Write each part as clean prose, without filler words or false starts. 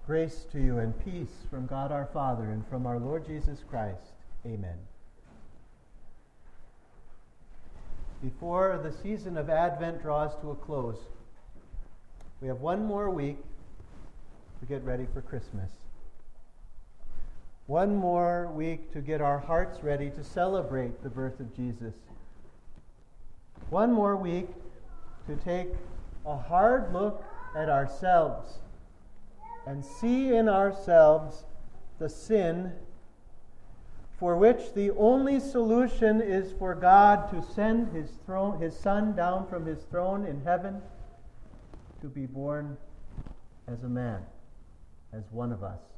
Grace to you and peace from God our Father and from our Lord Jesus Christ. Amen. Before the season of Advent draws to a close, we have one more week to get ready for Christmas. One more week to get our hearts ready to celebrate the birth of Jesus. One more week to take a hard look at ourselves and see in ourselves the sin for which the only solution is for God to send His Son down from His throne in heaven to be born as a man, as one of us.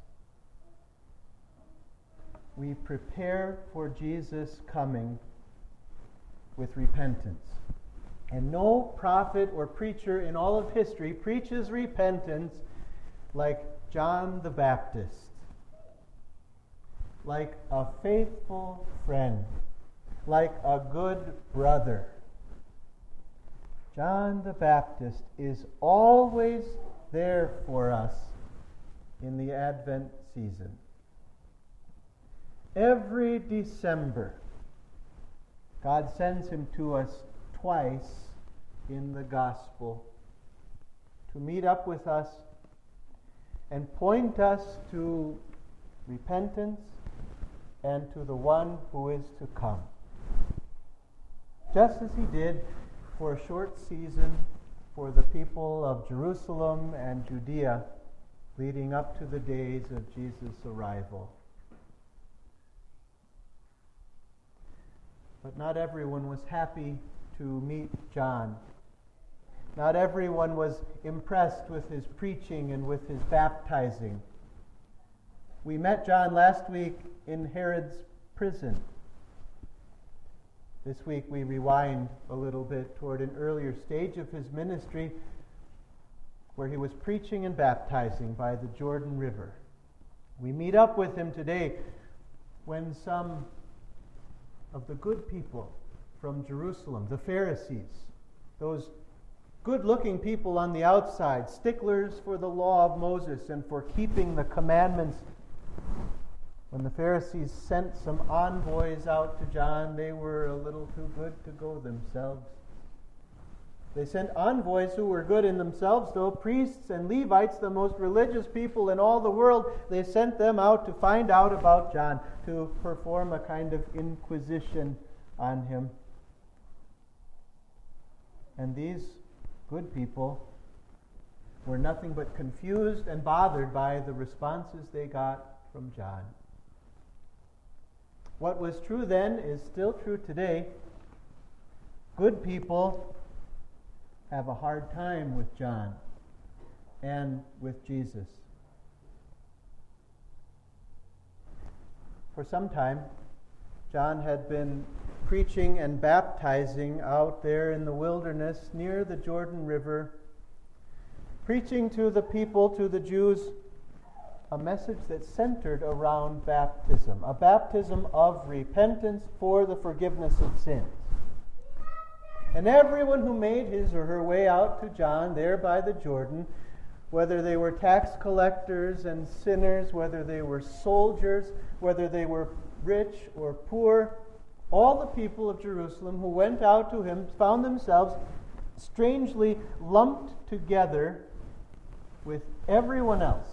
We prepare for Jesus' coming with repentance. And no prophet or preacher in all of history preaches repentance like John the Baptist, like a faithful friend, like a good brother. John the Baptist is always there for us in the Advent season. Every December, God sends him to us twice in the gospel to meet up with us and point us to repentance and to the one who is to come. Just as he did for a short season for the people of Jerusalem and Judea leading up to the days of Jesus' arrival. But not everyone was happy to meet John. Not everyone was impressed with his preaching and with his baptizing. We met John last week in Herod's prison. This week we rewind a little bit toward an earlier stage of his ministry where he was preaching and baptizing by the Jordan River. We meet up with him today when some of the good people from Jerusalem, the Pharisees, those good-looking people on the outside, sticklers for the law of Moses and for keeping the commandments. When the Pharisees sent some envoys out to John, they were a little too good to go themselves. They sent envoys who were good in themselves, though, priests and Levites, the most religious people in all the world. They sent them out to find out about John, to perform a kind of inquisition on him. And these good people were nothing but confused and bothered by the responses they got from John. What was true then is still true today. Good people have a hard time with John and with Jesus. For some time, John had been preaching and baptizing out there in the wilderness near the Jordan River, preaching to the people, to the Jews, a message that centered around baptism, a baptism of repentance for the forgiveness of sins. And everyone who made his or her way out to John there by the Jordan, whether they were tax collectors and sinners, whether they were soldiers, whether they were rich or poor, all the people of Jerusalem who went out to him found themselves strangely lumped together with everyone else.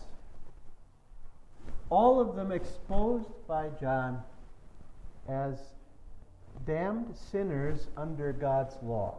All of them exposed by John as damned sinners under God's law.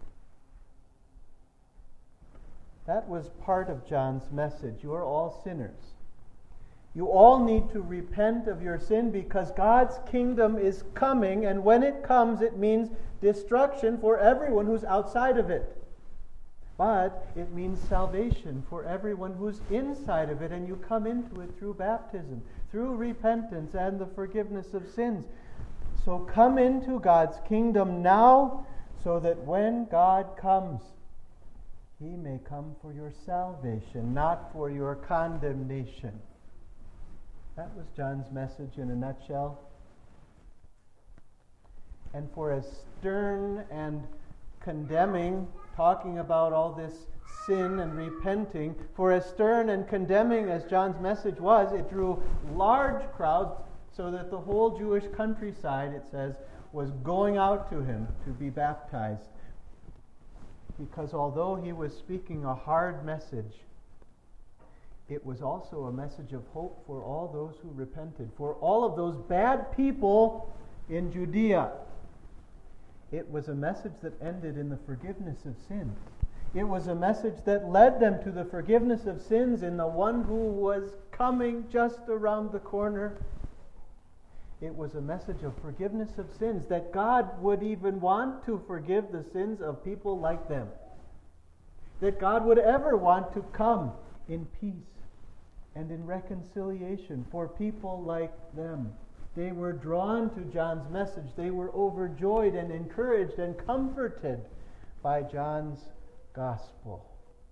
That was part of John's message. You are all sinners. You all need to repent of your sin because God's kingdom is coming, and when it comes, it means destruction for everyone who's outside of it. But it means salvation for everyone who's inside of it, and you come into it through baptism, through repentance and the forgiveness of sins. So come into God's kingdom now, so that when God comes, He may come for your salvation, not for your condemnation. That was John's message in a nutshell. And for as stern and condemning talking about all this sin and repenting. For as stern and condemning as John's message was, it drew large crowds so that the whole Jewish countryside, it says, was going out to him to be baptized. Because although he was speaking a hard message, it was also a message of hope for all those who repented, for all of those bad people in Judea. It was a message that ended in the forgiveness of sins. It was a message that led them to the forgiveness of sins in the one who was coming just around the corner. It was a message of forgiveness of sins, that God would even want to forgive the sins of people like them. That God would ever want to come in peace and in reconciliation for people like them. They were drawn to John's message. They were overjoyed and encouraged and comforted by John's gospel.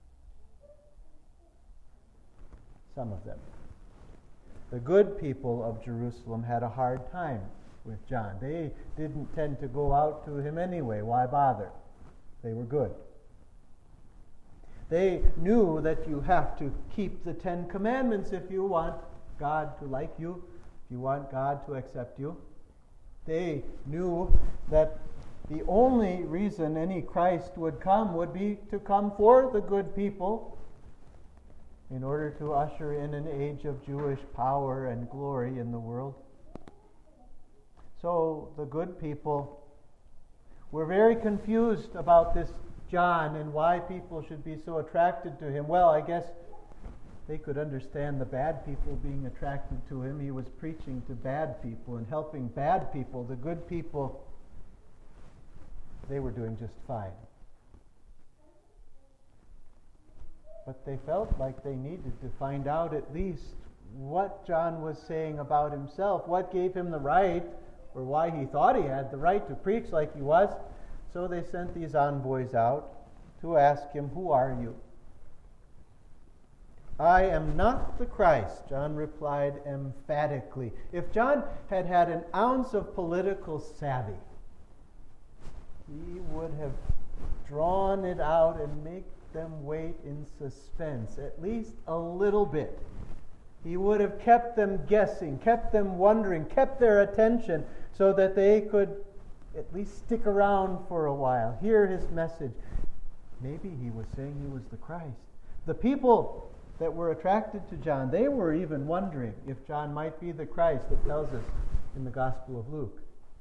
Some of them. The good people of Jerusalem had a hard time with John. They didn't tend to go out to him anyway. Why bother? They were good. They knew that you have to keep the 10 Commandments if you want God to like you, if you want God to accept you. They knew that the only reason any Christ would come would be to come for the good people in order to usher in an age of Jewish power and glory in the world. So the good people were very confused about this John and why people should be so attracted to him. Well, I guess they could understand the bad people being attracted to him. He was preaching to bad people and helping bad people. The good people, they were doing just fine. But they felt like they needed to find out at least what John was saying about himself, what gave him the right, or why he thought he had the right to preach like he was. So they sent these envoys out to ask him, "Who are you?" "I am not the Christ," John replied emphatically. If John had had an ounce of political savvy, he would have drawn it out and made them wait in suspense, at least a little bit. He would have kept them guessing, kept them wondering, kept their attention so that they could at least stick around for a while, hear his message. Maybe he was saying he was the Christ. The people that were attracted to John, they were even wondering if John might be the Christ that tells us in the Gospel of Luke.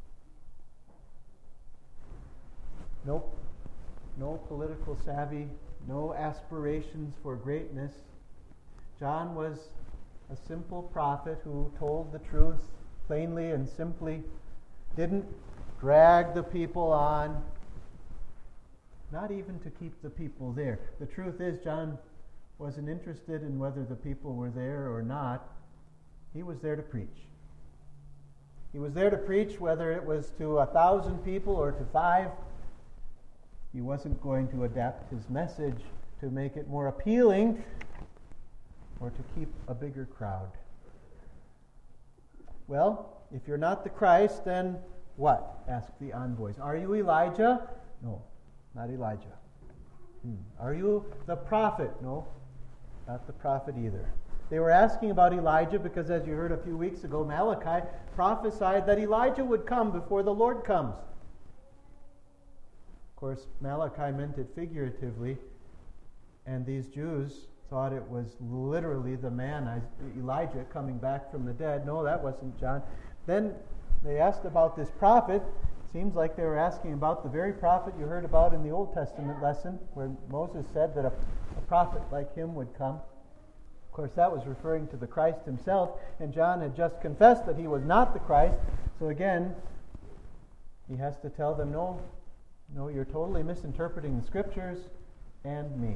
Nope. No political savvy, no aspirations for greatness. John was a simple prophet who told the truth plainly and simply, didn't drag the people on, not even to keep the people there. The truth is, John wasn't interested in whether the people were there or not. He was there to preach. He was there to preach whether it was to 1,000 people or to 5. He wasn't going to adapt his message to make it more appealing or to keep a bigger crowd. Well, if you're not the Christ, then what? Asked the envoys. Are you Elijah? No, not Elijah. Are you the prophet? No, not the prophet either. They were asking about Elijah because, as you heard a few weeks ago, Malachi prophesied that Elijah would come before the Lord comes. Of course, Malachi meant it figuratively, and these Jews thought it was literally the man, Elijah, coming back from the dead. No, that wasn't John. Then they asked about this prophet. Seems like they were asking about the very prophet you heard about in the Old Testament lesson, where Moses said that a prophet like him would come. Of course, that was referring to the Christ himself, and John had just confessed that he was not the Christ. So again, he has to tell them, no, you're totally misinterpreting the Scriptures and me.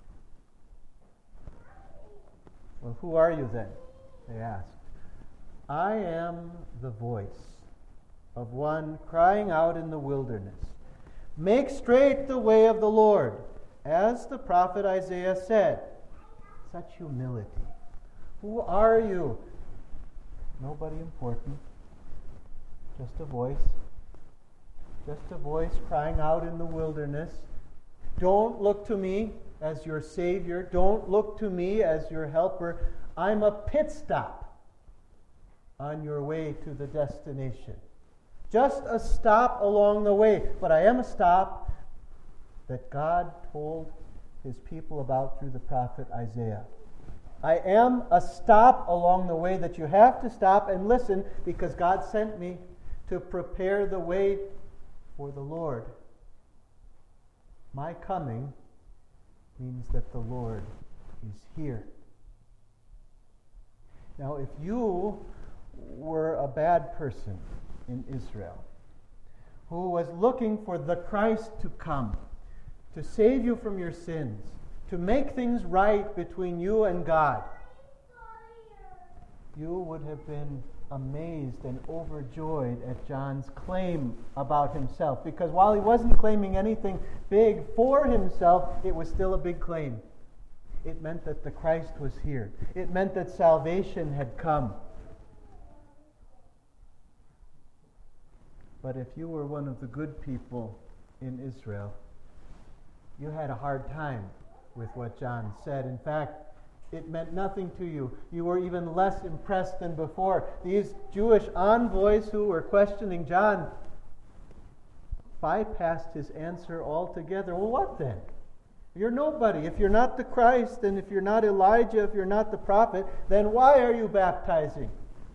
Well, who are you then? They asked. I am the voice of one crying out in the wilderness, make straight the way of the Lord, as the prophet Isaiah said. Such humility. Who are you? Nobody important. Just a voice. Just a voice crying out in the wilderness. Don't look to me as your Savior. Don't look to me as your helper. I'm a pit stop on your way to the destination. Just a stop along the way. But I am a stop that God told his people about through the prophet Isaiah. I am a stop along the way that you have to stop and listen, because God sent me to prepare the way for the Lord. My coming means that the Lord is here. Now, if you were a bad person in Israel who was looking for the Christ to come, to save you from your sins, to make things right between you and God, you would have been amazed and overjoyed at John's claim about himself. Because while he wasn't claiming anything big for himself, it was still a big claim. It meant that the Christ was here. It meant that salvation had come. But if you were one of the good people in Israel, you had a hard time with what John said. In fact, it meant nothing to you. You were even less impressed than before. These Jewish envoys who were questioning John bypassed his answer altogether. Well, what then? You're nobody. If you're not the Christ, and if you're not Elijah, if you're not the prophet, then why are you baptizing?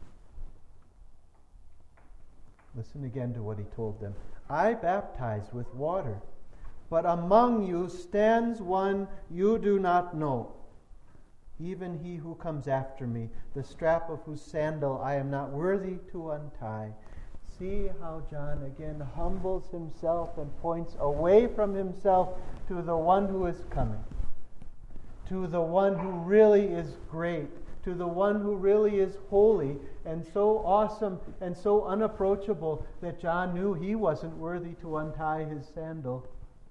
Listen again to what he told them. I baptize with water, but among you stands one you do not know, even he who comes after me, the strap of whose sandal I am not worthy to untie. See how John again humbles himself and points away from himself to the one who is coming, to the one who really is great, to the one who really is holy and so awesome and so unapproachable that John knew he wasn't worthy to untie his sandal.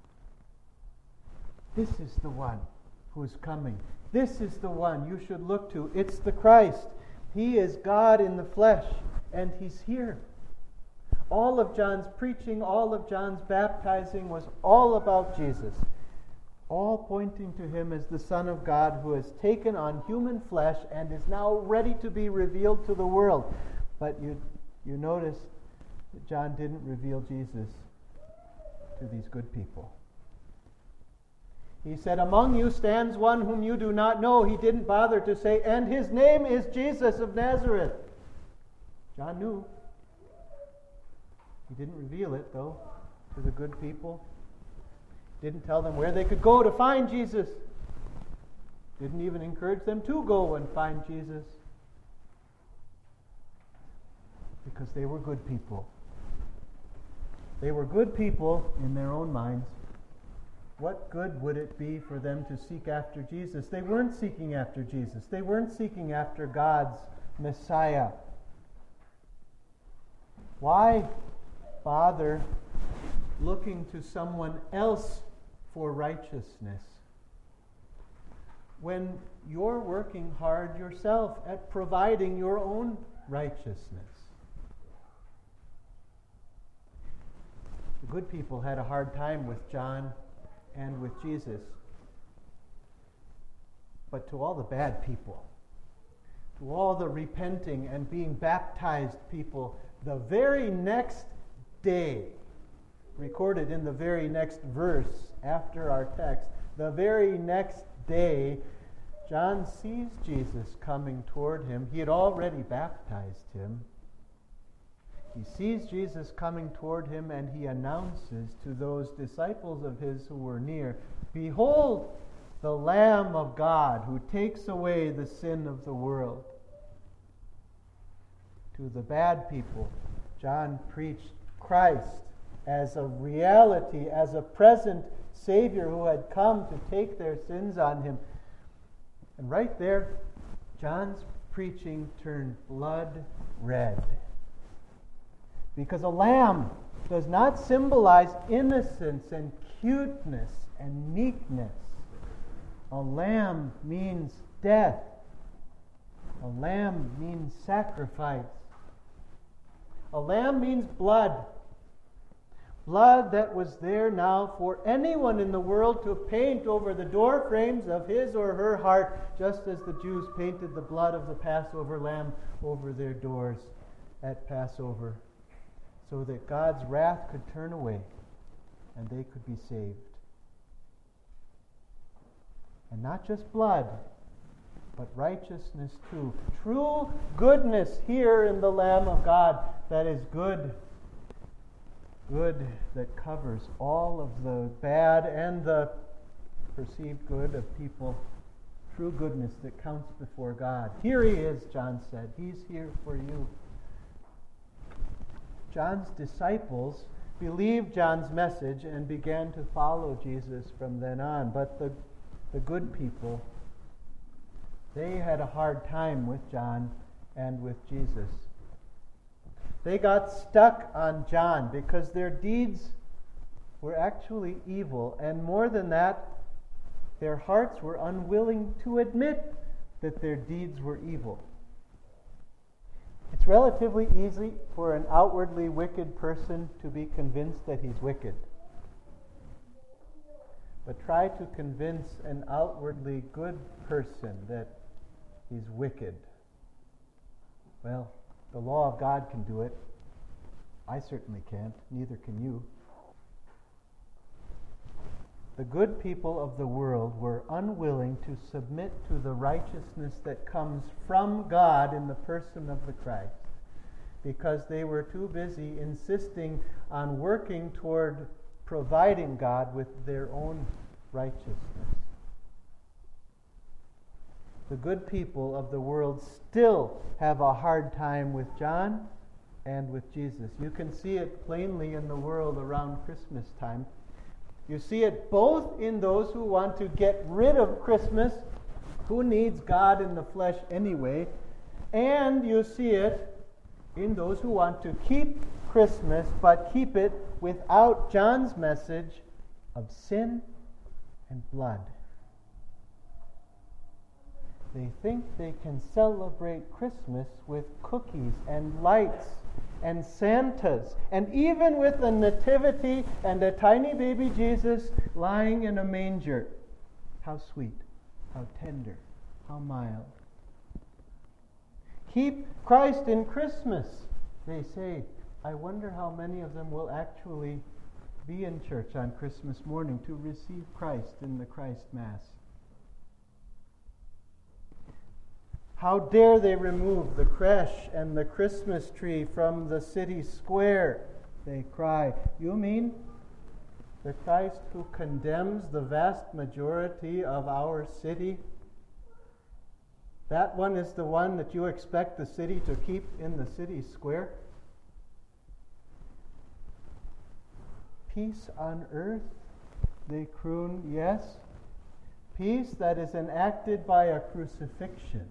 This is the one who is coming. This is the one you should look to. It's the Christ. He is God in the flesh, and he's here. All of John's preaching, all of John's baptizing was all about Jesus, all pointing to him as the Son of God who has taken on human flesh and is now ready to be revealed to the world. But you notice that John didn't reveal Jesus to these good people. He said, among you stands one whom you do not know. He didn't bother to say, and his name is Jesus of Nazareth. John knew. He didn't reveal it, though, to the good people. Didn't tell them where they could go to find Jesus. Didn't even encourage them to go and find Jesus. Because they were good people. They were good people in their own minds. What good would it be for them to seek after Jesus? They weren't seeking after Jesus. They weren't seeking after God's Messiah. Why bother looking to someone else for righteousness when you're working hard yourself at providing your own righteousness? The good people had a hard time with John and with Jesus. But to all the bad people, to all the repenting and being baptized people, the very next day, recorded in the very next verse after our text, the very next day, John sees Jesus coming toward him. He had already baptized him. He sees Jesus coming toward him, and he announces to those disciples of his who were near, behold, the Lamb of God who takes away the sin of the world. To the bad people, John preached Christ as a reality, as a present Savior who had come to take their sins on him. And right there, John's preaching turned blood red. Because a lamb does not symbolize innocence and cuteness and meekness. A lamb means death. A lamb means sacrifice. A lamb means blood. Blood that was there now for anyone in the world to paint over the door frames of his or her heart, just as the Jews painted the blood of the Passover lamb over their doors at Passover, so that God's wrath could turn away and they could be saved. And not just blood, but righteousness too. True goodness here in the Lamb of God that is good. Good that covers all of the bad and the perceived good of people. True goodness that counts before God. Here he is, John said. He's here for you. John's disciples believed John's message and began to follow Jesus from then on. But the good people, they had a hard time with John and with Jesus. They got stuck on John because their deeds were actually evil. And more than that, their hearts were unwilling to admit that their deeds were evil. It's relatively easy for an outwardly wicked person to be convinced that he's wicked. But try to convince an outwardly good person that he's wicked. Well, the law of God can do it. I certainly can't. Neither can you. The good people of the world were unwilling to submit to the righteousness that comes from God in the person of the Christ, because they were too busy insisting on working toward providing God with their own righteousness. The good people of the world still have a hard time with John and with Jesus. You can see it plainly in the world around Christmas time. You see it both in those who want to get rid of Christmas, who needs God in the flesh anyway, and you see it in those who want to keep Christmas, but keep it without John's message of sin and blood. They think they can celebrate Christmas with cookies and lights and Santas, and even with a nativity and a tiny baby Jesus lying in a manger. How sweet, how tender, how mild. Keep Christ in Christmas, they say. I wonder how many of them will actually be in church on Christmas morning to receive Christ in the Christ Mass. How dare they remove the creche and the Christmas tree from the city square, they cry. You mean the Christ who condemns the vast majority of our city? That one is the one that you expect the city to keep in the city square? Peace on earth, they croon, yes. Peace that is enacted by a crucifixion.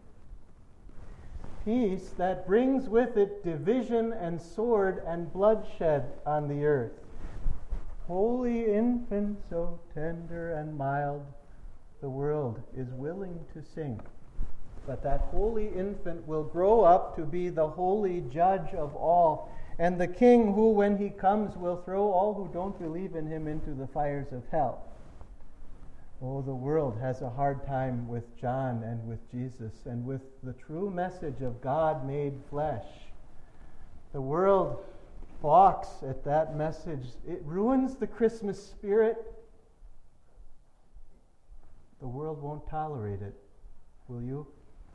Peace that brings with it division and sword and bloodshed on the earth. Holy infant, so tender and mild, the world is willing to sing. But that holy infant will grow up to be the holy judge of all, and the king who, when he comes, will throw all who don't believe in him into the fires of hell. Oh, the world has a hard time with John and with Jesus and with the true message of God made flesh. The world balks at that message. It ruins the Christmas spirit. The world won't tolerate it. Will you?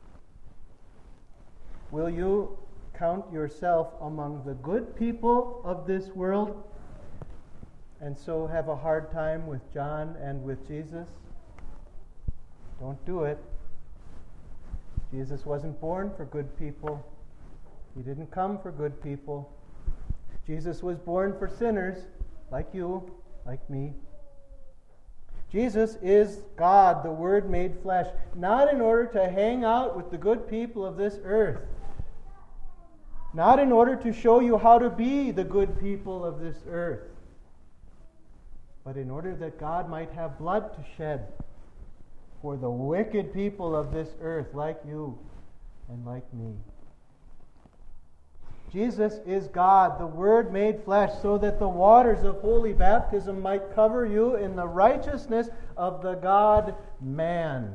Will you count yourself among the good people of this world and so have a hard time with John and with Jesus? Don't do it. Jesus wasn't born for good people. He didn't come for good people. Jesus was born for sinners like you, like me. Jesus is God, the Word made flesh, not in order to hang out with the good people of this earth, not in order to show you how to be the good people of this earth, but in order that God might have blood to shed for the wicked people of this earth like you and like me. Jesus is God, the Word made flesh, so that the waters of holy baptism might cover you in the righteousness of the God-man.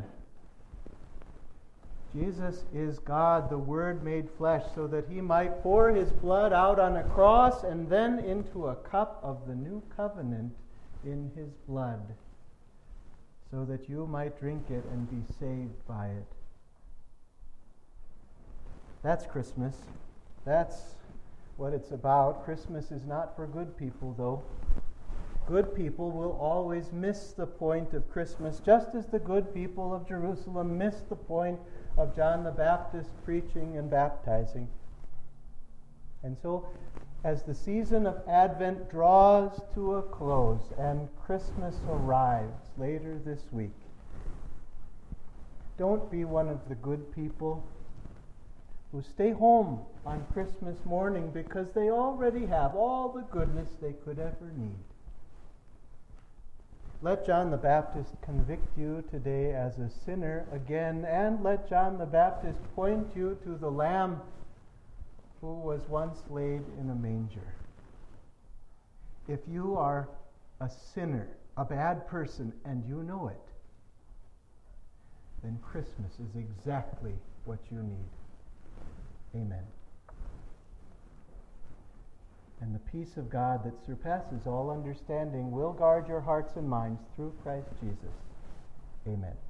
Jesus is God, the Word made flesh, so that he might pour his blood out on a cross and then into a cup of the new covenant in his blood, so that you might drink it and be saved by it. That's Christmas. That's what it's about. Christmas is not for good people, though. Good people will always miss the point of Christmas, just as the good people of Jerusalem missed the point of John the Baptist preaching and baptizing. And so, as the season of Advent draws to a close and Christmas arrives later this week, don't be one of the good people who stay home on Christmas morning because they already have all the goodness they could ever need. Let John the Baptist convict you today as a sinner again, and let John the Baptist point you to the Lamb who was once laid in a manger. If you are a sinner, a bad person, and you know it, then Christmas is exactly what you need. Amen. And the peace of God that surpasses all understanding will guard your hearts and minds through Christ Jesus. Amen.